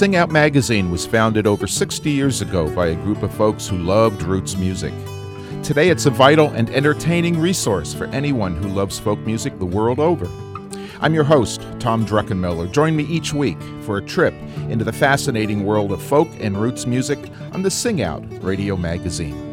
Sing Out magazine was founded over 60 years ago by a group of folks who loved roots music. Today it's a vital and entertaining resource for anyone who loves folk music the world over. I'm your host, Tom Druckenmiller. Join me each week for a trip into the fascinating world of folk and roots music on the Sing Out radio magazine.